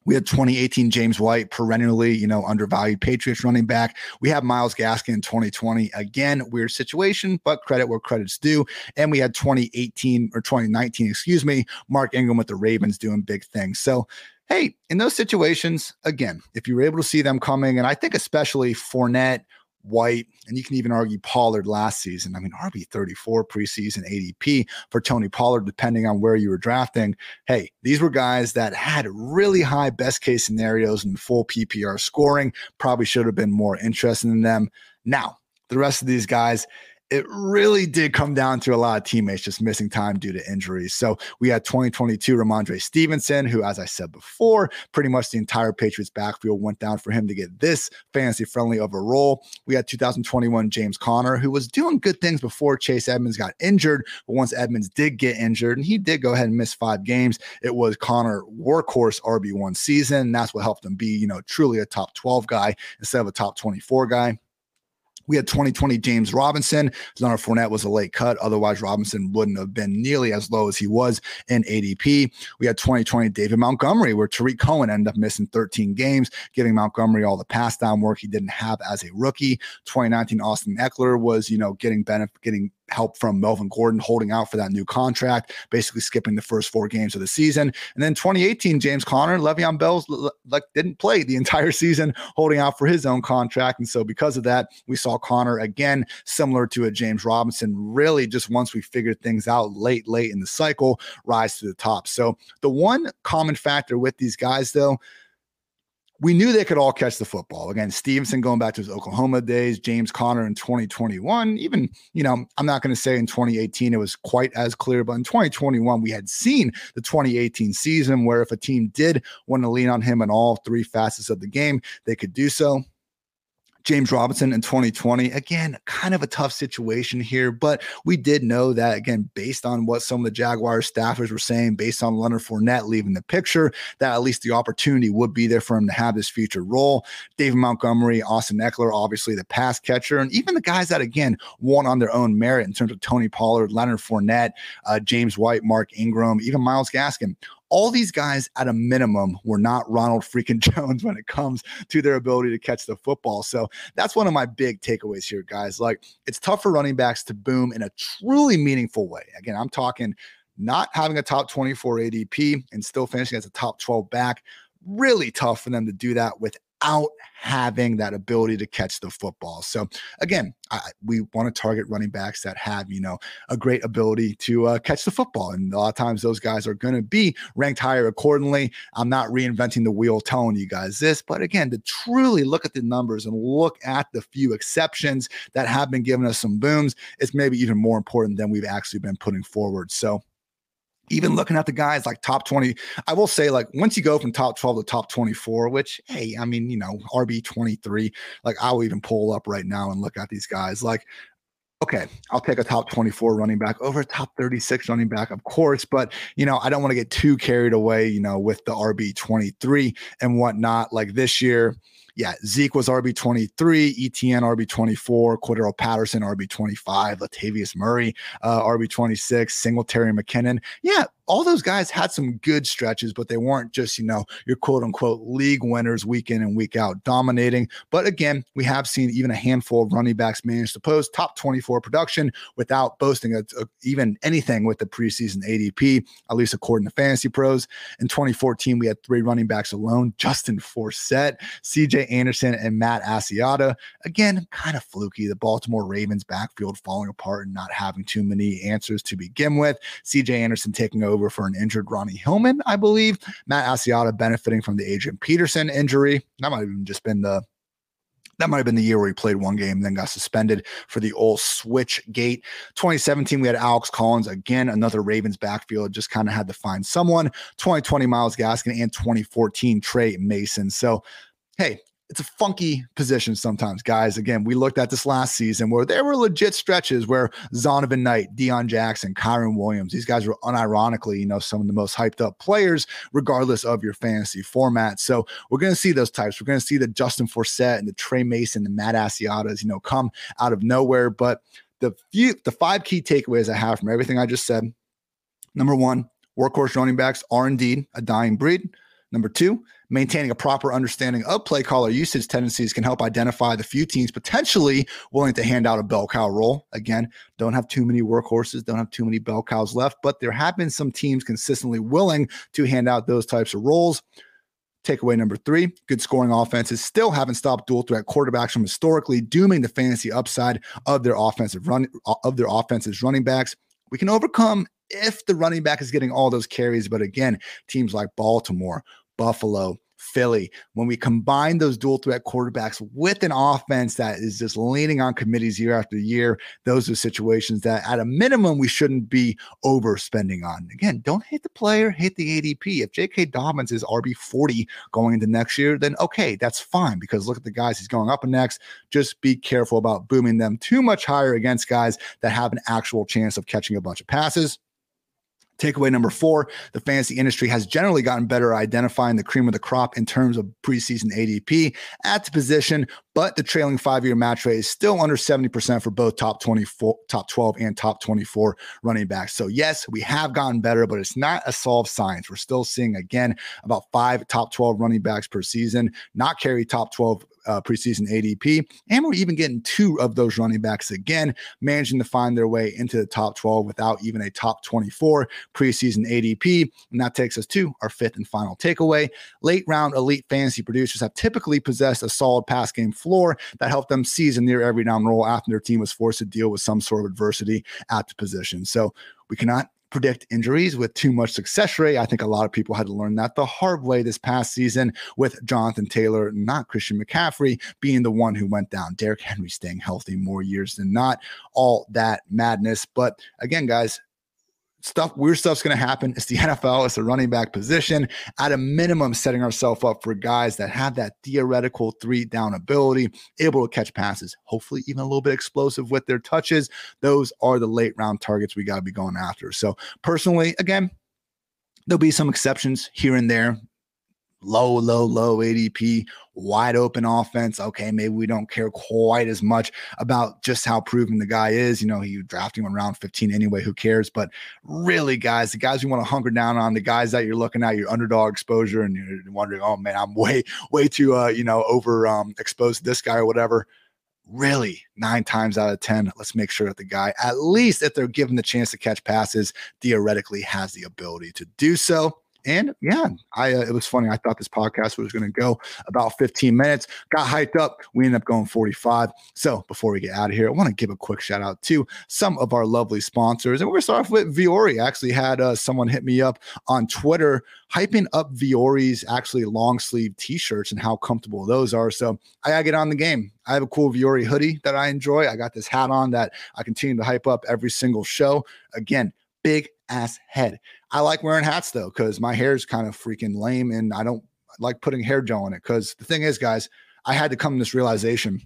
We had twenty eighteen James White, perennially, you know, undervalued Patriots running back. We have Myles Gaskin in twenty twenty. Again, weird situation, but credit where credit's due. And we had twenty eighteen or twenty nineteen, excuse me, Mark Ingram with the Ravens doing big things. So, hey, in those situations, again, if you were able to see them coming, and I think especially Fournette, White, and you can even argue Pollard last season. I mean, R B thirty-four preseason A D P for Tony Pollard, depending on where you were drafting. Hey, these were guys that had really high best case scenarios and full P P R scoring. Probably should have been more interested in them. Now, the rest of these guys, it really did come down to a lot of teammates just missing time due to injuries. So we had twenty twenty-two Ramondre Stevenson, who, as I said before, pretty much the entire Patriots backfield went down for him to get this fantasy-friendly of a role. We had two thousand twenty-one James Conner, who was doing good things before Chase Edmonds got injured. But once Edmonds did get injured, and he did go ahead and miss five games, it was Conner workhorse R B one season. And that's what helped him be, you know, truly a top twelve guy instead of a top twenty-four guy. We had twenty twenty James Robinson. Leonard Fournette was a late cut. Otherwise, Robinson wouldn't have been nearly as low as he was in A D P. We had twenty twenty David Montgomery, where Tariq Cohen ended up missing thirteen games, giving Montgomery all the pass down work he didn't have as a rookie. twenty nineteen Austin Eckler was, you know, getting benefit, getting help from Melvin Gordon holding out for that new contract, basically skipping the first four games of the season. And then twenty eighteen, James Conner, Le'Veon Bell like didn't play the entire season, holding out for his own contract. And so because of that, we saw Conner again, similar to a James Robinson, really just once we figured things out late, late in the cycle, rise to the top. So the one common factor with these guys, though, we knew they could all catch the football. Again, Stevenson going back to his Oklahoma days, James Conner in twenty twenty-one, even, you know, I'm not going to say in twenty eighteen it was quite as clear, but in twenty twenty-one, we had seen the twenty eighteen season where if a team did want to lean on him in all three facets of the game, they could do so. James Robinson in twenty twenty, again, kind of a tough situation here, but we did know that, again, based on what some of the Jaguars staffers were saying, based on Leonard Fournette leaving the picture, that at least the opportunity would be there for him to have this future role. David Montgomery, Austin Eckler, obviously the pass catcher, and even the guys that, again, won on their own merit in terms of Tony Pollard, Leonard Fournette, uh, James White, Mark Ingram, even Myles Gaskin. All these guys at a minimum were not Ronald freaking Jones when it comes to their ability to catch the football. So that's one of my big takeaways here, guys. Like, it's tough for running backs to boom in a truly meaningful way. Again, I'm talking not having a top twenty-four A D P and still finishing as a top twelve back. Really tough for them to do that without having that ability to catch the football. So again, I, we want to target running backs that have, you know, a great ability to uh, catch the football. And a lot of times those guys are going to be ranked higher accordingly. I'm not reinventing the wheel telling you guys this, but again, to truly look at the numbers and look at the few exceptions that have been giving us some booms, it's maybe even more important than we've actually been putting forward. So even looking at the guys like top twenty, I will say, like, once you go from top twelve to top twenty-four, which, hey, I mean, you know, R B twenty-three, like, I'll even pull up right now and look at these guys. Like, okay, I'll take a top twenty-four running back over a top thirty-six running back, of course, but, you know, I don't want to get too carried away, you know, with the R B twenty-three and whatnot. Like this year, yeah, Zeke was R B twenty-three, E T N R B twenty-four, Cordero Patterson R B twenty-five, Latavius Murray uh, R B twenty-six, Singletary McKinnon. Yeah, all those guys had some good stretches, but they weren't just, you know, your quote unquote league winners week in and week out dominating. But again, we have seen even a handful of running backs manage to post top twenty-four production without boasting a, a, even anything with the preseason A D P, at least according to Fantasy Pros. In twenty fourteen, we had three running backs alone: Justin Forsett, C J Anderson, and Matt Asiata. Again, kind of fluky. The Baltimore Ravens backfield falling apart and not having too many answers to begin with. C J Anderson taking over for an injured Ronnie Hillman, I believe. Matt Asiata benefiting from the Adrian Peterson injury. That might have even just been the That might have been the year where he played one game and then got suspended for the old switch gate. twenty seventeen, we had Alex Collins, again, another Ravens backfield, just kind of had to find someone. twenty twenty, Myles Gaskin, and twenty fourteen, Trey Mason. So, hey, it's a funky position sometimes, guys. Again, we looked at this last season where there were legit stretches where Zonovan Knight, Deion Jackson, Kyron Williams, these guys were unironically, you know, some of the most hyped up players, regardless of your fantasy format. So we're going to see those types. We're going to see the Justin Forsett and the Trey Mason and Matt Asiatas, you know, come out of nowhere. But the few, the five key takeaways I have from everything I just said: number one, workhorse running backs are indeed a dying breed. Number two, maintaining a proper understanding of play caller usage tendencies can help identify the few teams potentially willing to hand out a bell cow role. Again, don't have too many workhorses, don't have too many bell cows left, but there have been some teams consistently willing to hand out those types of roles. Takeaway number three, good scoring offenses still haven't stopped dual threat quarterbacks from historically dooming the fantasy upside of their offensive run of their offense's running backs. We can overcome if the running back is getting all those carries, but again, teams like Baltimore, Buffalo, Philly, when we combine those dual threat quarterbacks with an offense that is just leaning on committees year after year, those are situations that at a minimum we shouldn't be overspending on. Again, don't hate the player, hate the A D P. If J K. Dobbins is R B forty going into next year, then okay, that's fine, because look at the guys he's going up next. Just be careful about booming them too much higher against guys that have an actual chance of catching a bunch of passes. Takeaway number four, the fantasy industry has generally gotten better at identifying the cream of the crop in terms of preseason A D P at the position, but the trailing five-year match rate is still under seventy percent for both top twenty-four, top twelve and top twenty-four running backs. So yes, we have gotten better, but it's not a solved science. We're still seeing, again, about five top twelve running backs per season, not carry top twelve Uh, preseason A D P, and we're even getting two of those running backs again, managing to find their way into the top twelve without even a top twenty-four preseason A D P. And that takes us to our fifth and final takeaway. Late round elite fantasy producers have typically possessed a solid pass game floor that helped them seize a near every down role after their team was forced to deal with some sort of adversity at the position. So we cannot predict injuries with too much success rate. I think a lot of people had to learn that the hard way this past season, with Jonathan Taylor, not Christian McCaffrey, being the one who went down. Derrick Henry staying healthy more years than not. All that madness. But again, guys, stuff, weird stuff's going to happen. It's the N F L. It's the running back position. At a minimum, setting ourselves up for guys that have that theoretical three down ability, able to catch passes, hopefully even a little bit explosive with their touches. Those are the late round targets we got to be going after. So personally, again, there'll be some exceptions here and there. Low, low, low A D P, wide open offense. Okay, maybe we don't care quite as much about just how proven the guy is. You know, you drafting him around fifteen anyway, who cares? But really, guys, the guys we want to hunker down on, the guys that you're looking at, your underdog exposure, and you're wondering, oh man, I'm way, way too, uh, you know, over um, exposed to this guy or whatever. Really, nine times out of ten, let's make sure that the guy, at least if they're given the chance to catch passes, theoretically has the ability to do so. And yeah, I uh, it was funny. I thought this podcast was going to go about fifteen minutes. Got hyped up. We ended up going forty-five. So before we get out of here, I want to give a quick shout out to some of our lovely sponsors. And we're going to start off with Vuori. I actually had uh, someone hit me up on Twitter hyping up Vuori's actually long sleeve t-shirts and how comfortable those are. So I got to get on the game. I have a cool Vuori hoodie that I enjoy. I got this hat on that I continue to hype up every single show. Again, big ass head. I like wearing hats though, because my hair is kind of freaking lame and I don't like putting hair gel in it. Because the thing is, guys, I had to come to this realization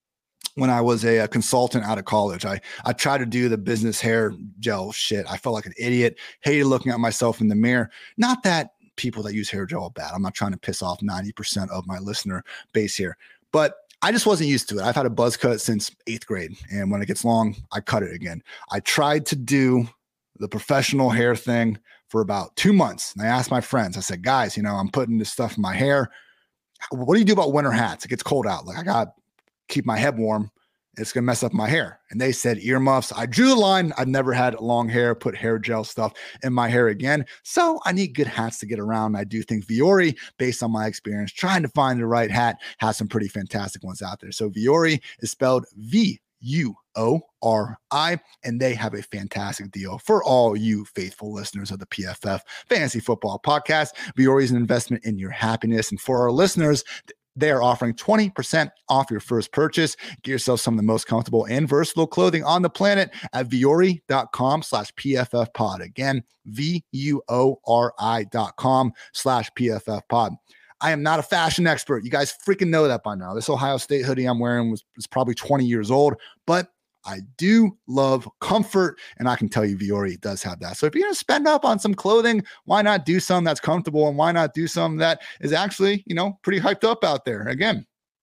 when I was a, a consultant out of college. I, I tried to do the business hair gel shit. I felt like an idiot, hated looking at myself in the mirror. Not that people that use hair gel are bad. I'm not trying to piss off ninety percent of my listener base here, but I just wasn't used to it. I've had a buzz cut since eighth grade. And when it gets long, I cut it again. I tried to do the professional hair thing for about two months. And I asked my friends, I said, guys, you know, I'm putting this stuff in my hair. What do you do about winter hats? It gets cold out. Like, I got to keep my head warm. It's going to mess up my hair. And they said earmuffs. I drew the line. I've never had long hair, put hair gel stuff in my hair again. So I need good hats to get around. I do think Vuori, based on my experience, trying to find the right hat, has some pretty fantastic ones out there. So Vuori is spelled V U O R I, and they have a fantastic deal for all you faithful listeners of the P F F Fantasy Football Podcast. Vuori is an investment in your happiness, and for our listeners, they are offering twenty percent off your first purchase. Get yourself some of the most comfortable and versatile clothing on the planet at vuori.com slash PFF pod. Again, V U O R I dot com slash PFF pod. I am not a fashion expert. You guys freaking know that by now. This Ohio State hoodie I'm wearing was, was probably twenty years old, but I do love comfort, and I can tell you Vuori does have that. So if you're going to spend up on some clothing, why not do something that's comfortable, and why not do something that is actually, you know, pretty hyped up out there? Again,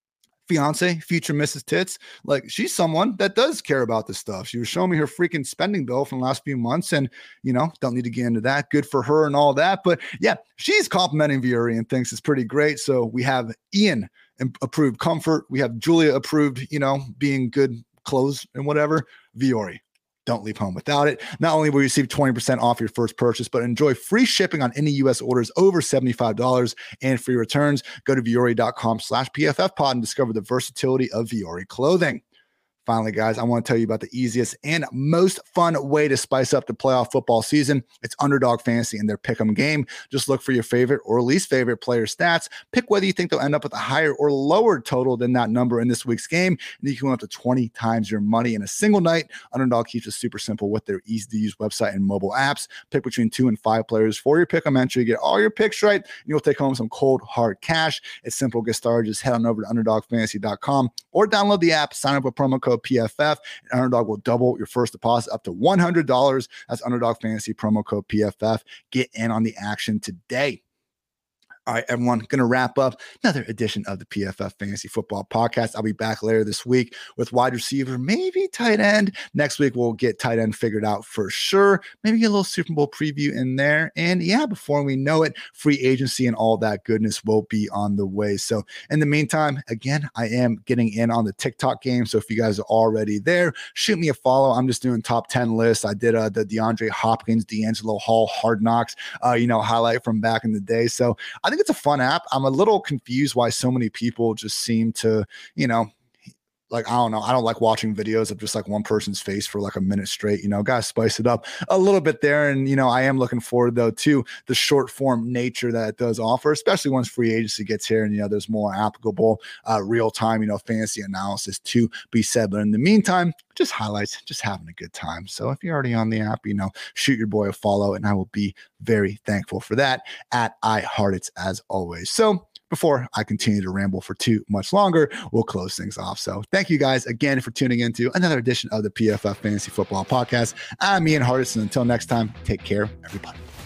fiance, future Missus Tits, like she's someone that does care about this stuff. She was showing me her freaking spending bill from the last few months, and you know, don't need to get into that. Good for her and all that. But yeah, she's complimenting Vuori and thinks it's pretty great. So we have Ian approved comfort. We have Julia approved, you know, being good clothes and whatever. Vuori, don't leave home without it. Not only will you receive twenty percent off your first purchase, but enjoy free shipping on any U S orders over seventy-five dollars and free returns. Go to vuori.com slash PFF pod and discover the versatility of Vuori clothing. Finally, guys, I want to tell you about the easiest and most fun way to spice up the playoff football season. It's Underdog Fantasy and their pick'em game. Just look for your favorite or least favorite player stats. Pick whether you think they'll end up with a higher or lower total than that number in this week's game, and you can win up to twenty times your money in a single night. Underdog keeps it super simple with their easy-to-use website and mobile apps. Pick between two and five players for your pick'em entry. Get all your picks right, and you'll take home some cold, hard cash. It's simple. Get started. Just head on over to underdog fantasy dot com or download the app. Sign up with promo code P F F, and Underdog will double your first deposit up to one hundred dollars. That's Underdog Fantasy, promo code P F F. Get in on the action today. All right, everyone, going to wrap up another edition of the P F F Fantasy Football Podcast. I'll be back later this week with wide receiver, maybe tight end. Next week, we'll get tight end figured out for sure. Maybe get a little Super Bowl preview in there. And yeah, before we know it, free agency and all that goodness will be on the way. So in the meantime, again, I am getting in on the TikTok game. So if you guys are already there, shoot me a follow. I'm just doing top ten lists. I did uh, the DeAndre Hopkins, D'Angelo Hall, Hard Knocks, uh, you know, highlight from back in the day. So I think it's a fun app. I'm a little confused why so many people just seem to, you know, like, I don't know. I don't like watching videos of just like one person's face for like a minute straight, you know, gotta spice it up a little bit there. And, you know, I am looking forward though to the short form nature that it does offer, especially once free agency gets here and, you know, there's more applicable uh, real time, you know, fantasy analysis to be said. But in the meantime, just highlights, just having a good time. So if you're already on the app, you know, shoot your boy a follow and I will be very thankful for that at iHeartIts as always. So before I continue to ramble for too much longer, we'll close things off. So thank you guys again for tuning into another edition of the P F F Fantasy Football Podcast. I'm Ian Hartitz, and until next time, take care, everybody.